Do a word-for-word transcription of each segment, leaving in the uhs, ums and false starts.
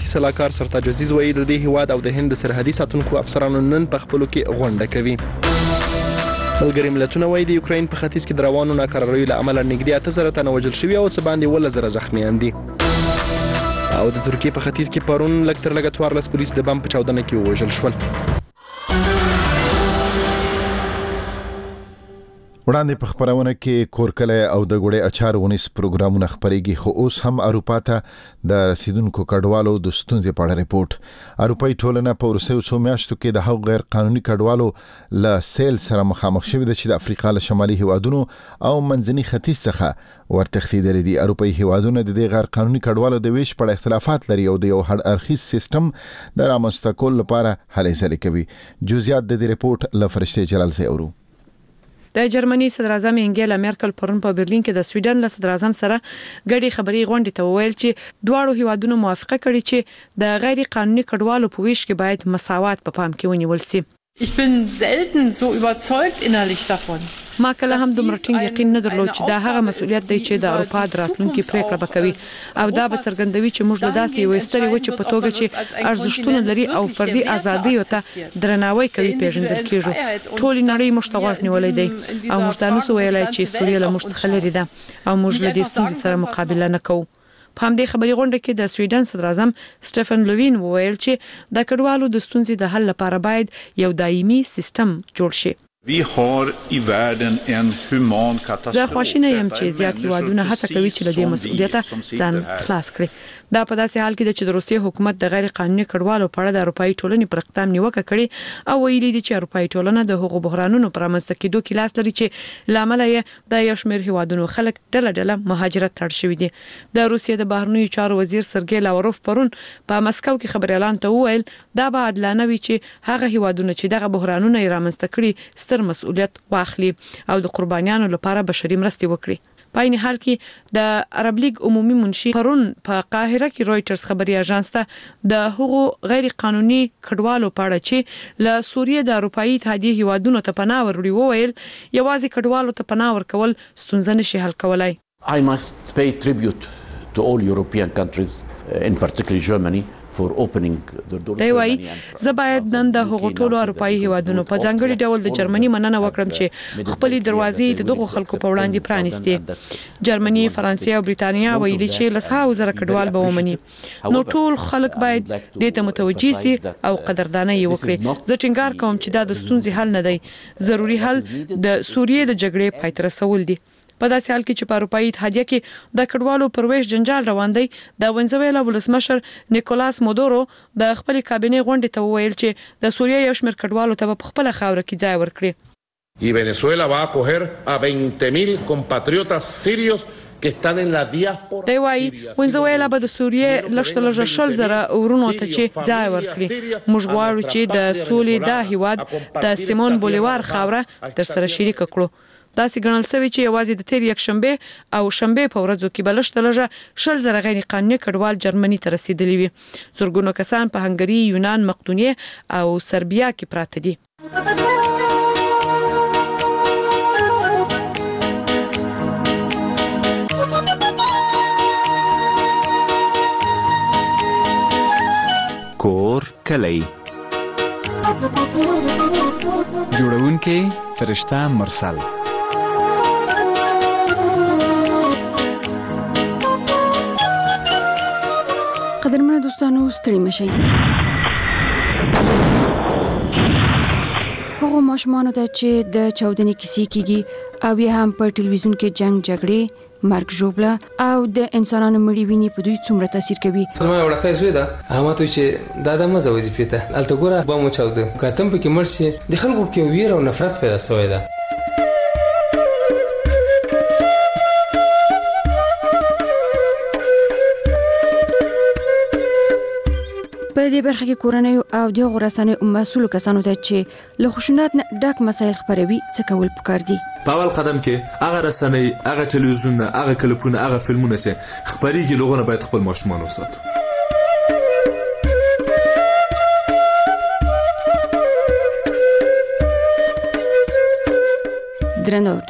امنیتي سلاکار سرتاج عزیز وایي د دې هیواد او د هند سرحدي ساتونکو افسرانو نن په خپلو کې غونډه کوي. ملګري ملتونه وایي د یوکراین په ختیځ کې د روانو ناکراریو له امله نږدې اته زره تنه وژل شوي او څه باندې اووه زره زخمیان دي. او د ترکیې په ختیځ کې پرون لږ تر لږه څوارلس پولیس د بم په چاودنه کې ووژل شول. وړاندې په خبرونه کې کورکلی او د ګوړې اچار ونیس پروګرامونه خبرېږي، خو اوس هم اروپا ته د رسیدونکو کډوالو د ستونزې په اړه ریپورټ. اروپایي ټولنه په وروستیو څو میاشتو کې د هغو غیر قانوني کډوالو له سیل سره مخامخ شوې ده چې د افریقا له شمالي هیوادونو او منځني ختیځ څخه ورتښتېدلي دي. اروپایي هیوادونه د دې غیر قانوني کډوالو د ویش په اړه اختلافات لري او د یو هر اړخیز سیستم د رامنځته کولو لپاره هلې ځلې کوي. جزئیات د دې ریپورټ له فرشته جلال سره اورو. د جرمني صدر اعظم انګیلا میرکل پرون په برلین کې د سویډن له صدر اعظم سره ګډي خبري غونډې ته وویل چې دواړو هیوادونو موافقه کړې چې د غیر قانوني کډوالو په ویش کې باید مساوات په پام کې ونیول شي. Ich bin selten so überzeugt innerlich davon. ما کله هم دومره ټینګ یقین نه درلود چې دا هغه مسؤلیت دی چې د اروپا د راتلونکي پریکړه وکوي او دا به څرګندوي چې موږ د داسې یو ستري وچه په توګه چې ارزښتونه لري او فردي ازادي او ته درناوی کوي پیژندل کیږي. ټول نړۍ موږ ته غوږ نیولې دی او موږ دا نو ویلای چې سوریه له موږ څخه لري ده او موږ له دې ستونزې سره مقابله نه کوو. په همدې خبري غونډه کې د سویډن صدر اعظم سټيفن لووین وویل چې د کډوالو د ستونزې د حل لپاره باید یو دایمي سیستم جوړ شي. Vi har i världen en human katastrof. زه خوشاله یم چې زیات هیوادونه هڅه کوي چې له دې مسؤلیته ځان خلاص کړي. دا په داسې حال کې د چې د روسیې حکومت د غیر قانوني کډوالو په اړه د اروپאי ټولنې پر اقدام نیوکه کړې او ویلي دي چې اروپאי ټولنه د حقوق بحرانونو پر رامنځته کېدو کې لاس لري چې لامل یې د یو شمېر هیوادونو خلک ډله ډله مهاجرت تړ شوي دي. د روسیې د بهرنیو چارو وزیر سرګی لاوروف پرون په مسکو کې خبري اعلان ته وویل دا به عادلانه وي چې هغه هیوادونه چې دغه بحرانونه یې رامنځته کړي ستر مسؤلیت واخلي او د قربانیانو لپاره بشري مرستې وکړي. په این حال کې د عرب لیگ عمومي منشي پرون په قاهره کې رويټرز خبري اژانس ته د هغو غیر قانوني کډوالو په اړه چې له سوریې د اروپאי اتحادیې هیوادونو ته پناه وروړي وویل یوازې کډوالو ته پناه ورکول ستونزه نشي حل کولای. I must pay tribute to all European countries, in particular Germany. دی وایي زه باید نن د هغو ټولو اروپאי هیوادونو په ځانګړي ډول د جرمني مننه وکړم چې خپلې دروازې د دغو خلکو په وړاندې پرانیستي. جرمني، فرانسې او بریتانیا ویلي چې لسهاو زره کډوال به ومني. نو ټول خلک باید دې ته متوجي سي او قدردانه یې وکړي. زه ټینګار کوم چې دا د ستونزې حل نه دی. ضروري حل د سوریې د جګړې پای ته رسول دي. په داسې حال کې چې په اروپאי اتحادیه کې د کډوالو پرويش جنجال روان دی، د ونزویلا ولسمشر نیکولاس مودورو د خپل کابینې غونډې ته وویل چې د سوریې یو شمېر کډوالو ته په خپل خاور کې ځای ورکړي. Y Venezuela va a acoger a veinte mil compatriotas sirios que están en la diáspora. دی وايي ونزویلا به د سوریې لښته لږه شل زره ورونو ته چې ځای ورکړي. موږ غواړو چې د سولې د هیواد د سیمون بولیوار خاوره تر سره شریک کړو. داسې ګڼل شوی چې یوازې د تیر یک شنبه او شنبه په ورځو کې بلشت لږه شل زره غیر قانوني کډوال جرمني ته رسیدلی وي. زورګونو کسان په هنګري، یونان، مقدونیه او سربیا کې پراته دي. کور کلی جوړونکي فرشته مرسل. قدرمنو دوستانو ستړي مشئ. هغو ماشومانو ته چې د چاودنې کیسې کیږي او یا هم په ټلویزیون کې جنگ جګړې، مرګ ژوبله او د انسانانو مړی ویني په دوی څومره تاثیر کوي. زما یو وړکای زوی ده، هغه ته چې دا د مزه وظیفې ته الته ګوره به مو چاوده کاتم پکې مرسي د خلکو کې ویره او نفرت پیدا شوی ده. په دې برخه کې کورنۍ او د غرسانې مسؤل کسانو ته چې له خشونت نه ډک مسایل خبروي څه کول پکار دي. په اول قدم کې هغه رسنۍ، هغه ټلویزیون، هغه کلیپونه، هغه فلمونه چې خبريږي لغونه باید خپل ماشومان وساتو. درنو اردوونکو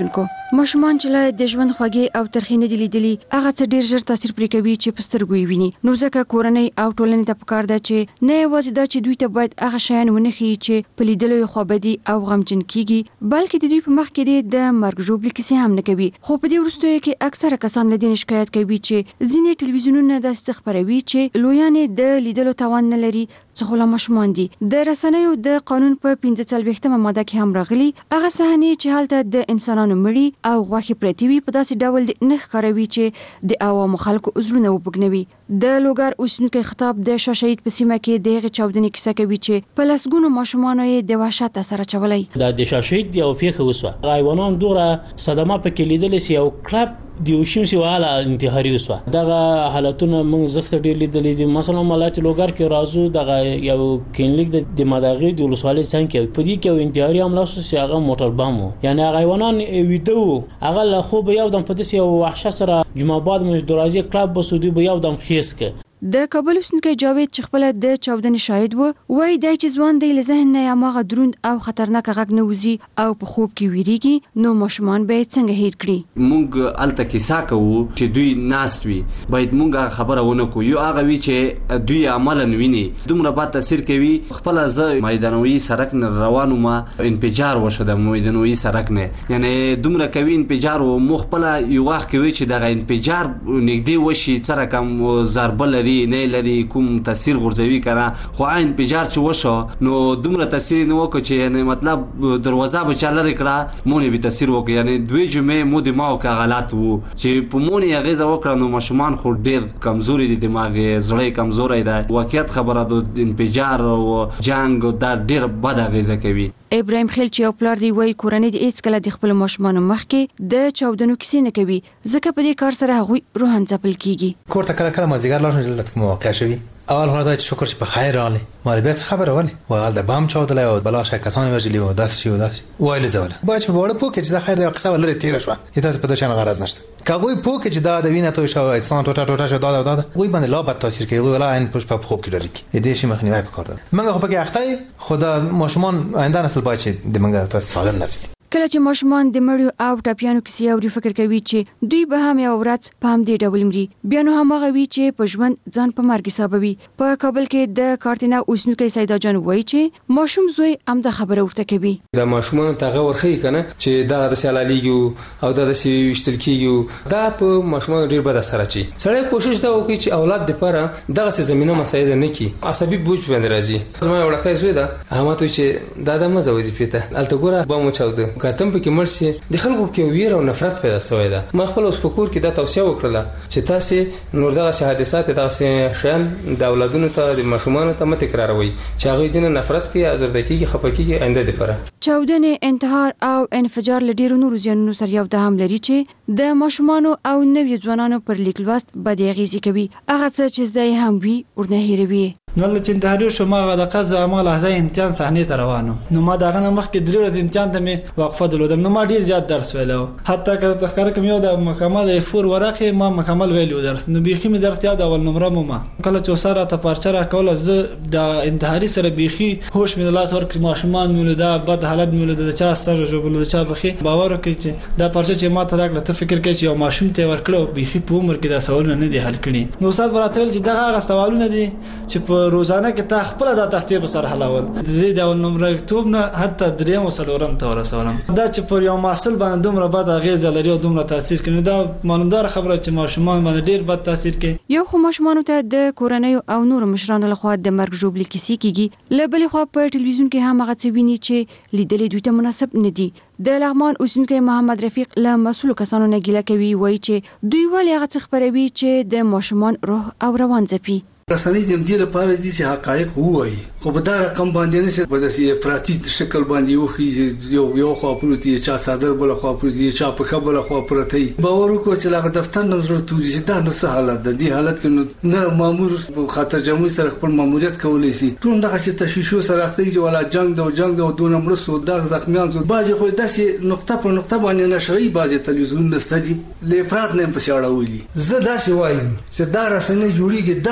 ماشومان چې د ژوند خوږې او ترخې نه دي لیدلي هغه څه ډیر ژر تاثیر پرې کوي چې په سترګو یې ویني. نو ځکه کورنۍ او ټولنې ته پکار ده چې نه یوازې دا چې دوی ته باید هغه شیان ونه ښیي چې په لیدلو یې خوابدي او غمجن کیږي، بلکې د دوی په مخ کې د مرګ ژوبلې کیسې هم نه کوي. خو په دې وروستیو کې اکثره کسان له دې شکایت کوي چې ځینې ټلویزیونونه داسې خپروي چې لویان د لیدلو توان نه لري څخه لا ماشومان دي. د رسنیو د قانون په پنځه څلوېښتمه ماده کې هم راغلي هغه صحنې چې هلته د انسانانو مړي او غوښې پرتې وي په داسې ډول د نه ښکاروي چې د عوامو خلکو عذرونه وبګنوي. د لوګر اوسېدونکي خطاب د شاه شهید په سیمه کې د هغې چاودنې کیسه کوي چې په لسګونو ماشومانو یې د وحشت اثر اچولی. دا د شاه شهید یو پیښه وسوه، حیوانان دومره صدمه پکې لیدلی سي او کلب د یو شیم سی والا انتحاري وسوه. دغه حالتونه موږ زخت ډېر لیدلي دي. مثلا ولایت لوګر کې راځو دغه یو کلینیک د مداغې د ولسوالۍ څنګ کې په دې کې یو انتحاري حمله وسوه چې هغه موټر بم و، یعنې هغه حیوانان ویده وو، هغه له خوبه یو دم په داسې یو وحشت سره جمعه باد مو درازي کلب بسو دوی به یو دم خیس که. د کابل اوسېدونکی جاوید چې خپله د چاودنې شاهد و وایي دی چې ځوان دی له ذهن نه هماغه دروند او خطرناکه غږ نه وځي او په خوب کې ویریږي، نو ماشومان به یې څنګه هیر کړي. موږ هلته کیسه کوو چې دوی ناست وي، باید موږ هغه خبره ونه کړو. یو هغه وي چې دوی عملا ویني دومره بد تاثیر کوي. خپله زه میدانوي سړک نه روان وم، انفجار وشو د میدانوي سړک نه، یعنې دومره کوي انفجار و. مو خپله یو وخت کې وي چې دغه انفجار نږدې وشي څه رقم ضربه لري نه لري کوم تاثیر غورځوي کنه، خو عین انفجار چې وشو نو دومره تاثیر نه وکړ چې یعنی مطلب دروازه به چا لرې کړه مونې به تاثیر وکړ. یعنی دوی جمعې مو دماغ کې غلط وو چې په مونې اغیزه وکړه. نو ماشومان خو ډیر کمزوري دي، دماغ زړه کمزوری ده. واقعیت خبره د انفجار او جنگ دا ډیر بد اغیزه کوي. ابراهیم خیل چې یو پلار دی وایي کورنۍ د هیڅ کله د خپل ماشومانو مخکې د چاودنو کیسې نه کوي ځکه په دې کار سره هغوی روحاً ځپل کیږي. کور ته کله کله مازدیګر لاړ شم دلته کوم واقع شوي اول خو دا چې شکر چې په خیر راغلی مال بیا خبره ولې وال د بام چاودلی او بلاشه کسان وژلي او داس شي او داس وایل زول باج په وړه پوکې چې دا خیر د قصه ولر تیر شو هیڅ په دشان غرض نشته کاوی پوکې چې دا د وینې توي شو اسان ټوټه ټوټه شو دا دا وای باندې لا بد تاثیر کوي ولا عین پوش په خوب کې لري دې شي مخنیوي وکړه. منګه خو پکې اخته خدا ماشومان آینده نسل باید چې د منګه ته سالم نسل. کله چې ماشومان د مړیو او ټاپیانو کیسې اوري فکر کوي چې دوی به هم یو ورځ په همدې ډول مري. بیا نو هماغه وي چې په ژوند ځان په مرګ حسابوي. په کابل کې د کارتینا اوسېدونکی سیدا جان وایي چې ماشوم زوی همدا خبره ورته کوي. د ماشومانو ته هغه ورښیي که نه چې دغه داسې حلالیږي او دا داسې ویشتل کېږي، دا په ماشومانو ډېر بد اثر اچوي. سړی کوشش دا وکړي چې اولاد دپاره دغسې زمینه مساعده نه کړي، عصبي بوج باندې راځي. زما یو وړکی زوی ده هغه ماته وایي چې دا دا مه ځه وظیفې ته، هلته ګوره بم وچاوده کاتم پکې مړ شي. د خلکو کې ویره او نفرت پیدا شوی ده. ما خپل اوس په کور کې دا توصیه وکړله چې تاسې نور دغسې حادثات دغسې شیان د اولادونو ته د ماشومانو ته مه تکراروئ چې هغوی دې نه نفرت کوي، ازرده کېږي، خفه کېږي آینده دپاره. چاودنې، انتحار او انفجار له ډېرو نورو زیانونو سره یو ډول لري چې د ماشومانو او نویو ځوانانو پر لیک لوست بدې اغېزې کوي. هغه څه چې زده یې هم وي ورنه هېروي. نو چې انتحاري شو ما د قضا ما لحظه امتحان صحنې ته روانو، نو ما دغه نه مخکې درې ورځې امتحان ته مې وقفه درلودم. نو ما ډېر زیات درس ویلی و، حتی که تذکره کوم یو د مکمل فور ورقې ما مکمل ویلی و درس، نو بیخي مې درس یاد اول نمره مو ما کله چې سره ته پارچه راکوله زه د انتحاري سره بیخي هوش مې د لاس ورکړي. ماشومان مې ولیده، بد حالت مې ولیده، د چا سر ژوبلو، د چا پښې. باور وکړئ چې دا پارچه چې ما ته راکړه ته فکر کوې چې یو ماشوم ته یې ورکړه بیخي په عمر کې دا سوالونه نه دي حل کړي. نو استاد به راته ویل چې دغه هغه سوالونه دي چې په روزانه کې خپل دا تختې په سر حلول د دې اول نمره کتاب نه حتی دریم او څلورم ته ورسولم. دا چې پر یو محصل باندې دومره بد اغیزه لري او دومره تاثیر کوي، دا معلومدار خبره چې ماشومان باندې ډیر بد تاثیر کوي. یو خو ماشومان ته د کورنۍ او نور مشرانو لخوا د مرګ ژوبلې کیسې کیږي، له بلې خوا په ټلویزیون کې هم هغه څه ویني چې لیدلې دوی ته مناسب نه دي. د لغمان اوسېدونکی محمد رفیق له مسؤلو کسانو نه ګیله کوي، وایي چې دوی ولې هغه څه خپروي چې د ماشومان روح او روان ځپي. رسنۍ د دې لپاره دي چې حقایق ووایي، خو په دا رقم باندې نه چې په داسې افراطي شکل باندې وښیي یو یو خوا پروت دی، چا څادر بله خوا پروت دی، چا پښه بله خوا پرته وي. باور وکړو چې هغه دفتر نه زړه توري چې دا نو څه حالت ده. دې حالت کې نو نه مامور په خاطر جمعي سره خپل ماموریت کولی شي، ټول دغسې تشویشو سره اخته دي چې ولا جنګ ده او جنګ ده او دونه مړه سو دغه زخمیان سو. بعضې خو داسې نقطه په نقطه باندې نشري بعضې تلویزیونونه شته دي له افراط نه یې پسې اړولي. زه داسې وایم چې دا رسنۍ جوړېږي دغه دولت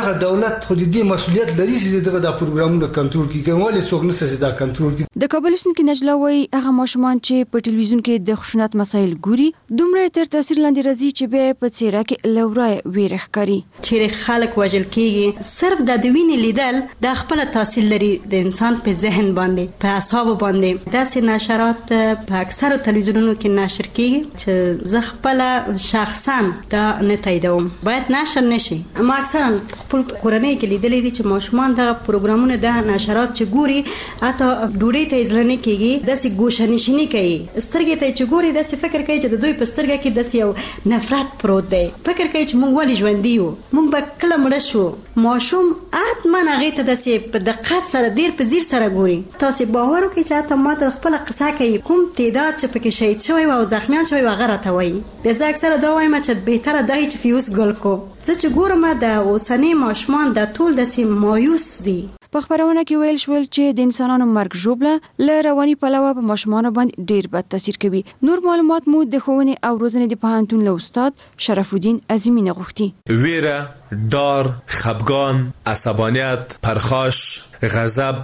دولت خو دې مسؤلیت لري چې دغه د پروګرامونو کنټرول کړي کوم ولې څوک نشي دا کنټرول کړي. د کابل اوسنۍ نجلا وایي هغه ماشومان چې په ټلویزیون کې د خشونت مسایل ګوري دومره تر تاثیر لاندې راځي چې به په څیره کې لورای ویره ښکاري. چې خلک وژل کیږي صرف د دوینې لیدل د خپل تاثیر لري د انسان په ذهن باندې په اعصاب باندې. داسې نشرات په اکثر تلویزیونونو کې نشر کیږي چې زه خپل شخصا دا نه تاییدوم باید نشر نشي. ما اکثرا خپل کورنۍ کې لیدلې دي چې ماشومان د پروګرامونو د نشرات چې ګوري اته ډوډۍ ته ځلنه کیږي داسې ګوشنشینی کوي سترګې ته چې ګوري داسې فکر کوي چې د دوی په سترګه کې داسې یو نفرت پروت دی. فکر کوي چې مونږ ولې ژوندي یو مونږ به کله مړه شو. ماشوم اتمن هغه ته داسې په دقت سره ډیر په ځیر سره ګوري. تاسو باور وکړئ چې اته ماته خپل قصه کوي کوم تعداد چې پکې شهید شوی او زخمیان شوی هغه راته وایي. زه اکثره دا وایم چې بهتره دی چې فیوز ګل کو. زه چې ګورم د اوسنۍ ماشومان د ټول داسې مایوس دي. په خبرونه کې ویل شول چې د انسانانو مرګ ژوبله له رواني پلوه په ماشومانو باندې ډیر بد تاثیر کوي. نور معلومات مو د ښوونې او روزنې د پوهنتون له استاد شرف الدین عظیمی نه غوښتي. ویره، ډار، خفګان، عصبانیت، پرخاش، غضب،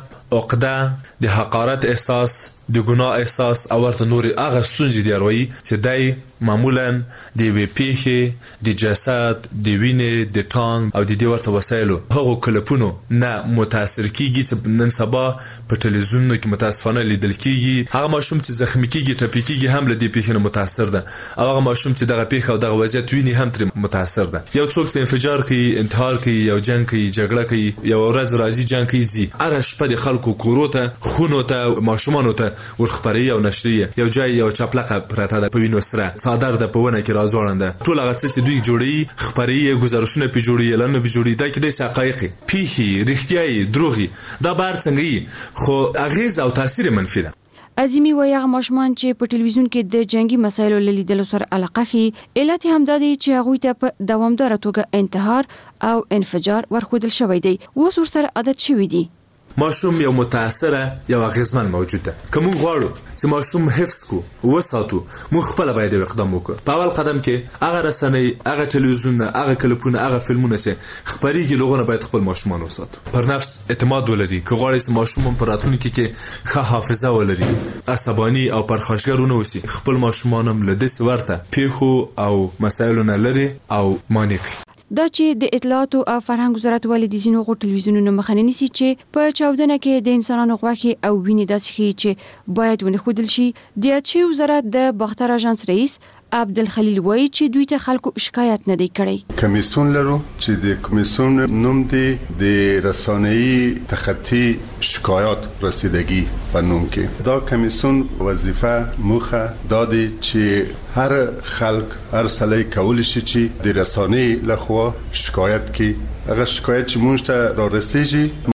عقده، د حقارت احساس، د ګناه احساس او ورته نور هغه ستونزې دي وروي چې دای معمولا د وی پیخي د جسد د وینې د ټانګ او د دې ورته وسایلو هغه کلپونو نه متاثر کیږي چې نن سبا په ټلویزیونونو کې متاسفانه لیدل کیږي. هغه ماشوم چې زخمی کیږي ټپي کیږي هم له دې پیښې نه متاثر ده او هغه ماشوم چې دغه پیښه او دغه وضعیت ویني هم تر متاثر ده. یو څوک چې انفجار کوي، انتحار کوي، یو جنگ کوي، جګړه کوي، یو ورځ راځي جنگ کوي ځي اره شپه د خلکو کورو ته خونو ته ماشومانو ته ورخبري او نشریه یو جای یو چپلقه پرته ده په وینو سره صادر ده په ونه کې راځوړنده ټول هغه څه چې دوی جوړي خبري گزارشونه پی جوړي اعلان پی جوړي دا کې د حقایق پیخي رښتیاي دروغي دا بار څنګه خو اغیز او تاثیر منفي ده. عظیمی وایي هغه ماشومان چې په ټلویزیون کې د جنگي مسایلو لیدلو سره علاقه خي علت هم دا دی چې هغه ته په دوامدار توګه انتحار او انفجار ورخودل شوی دی. اوس ورسره عادت شوی دی. ماشوم یو متاثره یو اغیزمن موجود ده. کوم غواړو چې ماشوم حفظ کو وساتو مو خپل باید اقدام وکړو. په اول قدم کې هغه رسنۍ، هغه ټلویزیون، هغه کلپونه، هغه فلمونه چې خبريږي لغونه باید خپل ماشومان وساتو. پر نفس اعتماد ولري. که غواړي چې ماشوم په راتلونکي کې ښه حافظه ولري، عصباني او پرخاشګرونه وسی، خپل ماشومان هم له دې ورته پیښو او مسایلو نه لري او مانع کړي. دا چې د اطلاعات او فرهنګ وزارت ولې د ځینو غو ټلویزیونونو مخنه نیسي چې په چاودنه کې د انسانانو غوښه او وینې داسې خي چې باید ونه خودل شي. د اچي وزارت د باختر اژانس رئیس عبدالخلیل وایي چې دوی ته خلکو شکایت نه دی کړی. کمیسیون لرو چې د کمیسیون نوم دی د رسانه‌ای تخطی شکایات رسیدگی په نوم کې. دا کمیسیون وظیفه موخه دادی چې هر خلک هر سلی کول شي چې د رسانه‌ای لخوا شکایت کی هغه شکایت چې مونږ ته را رسیږي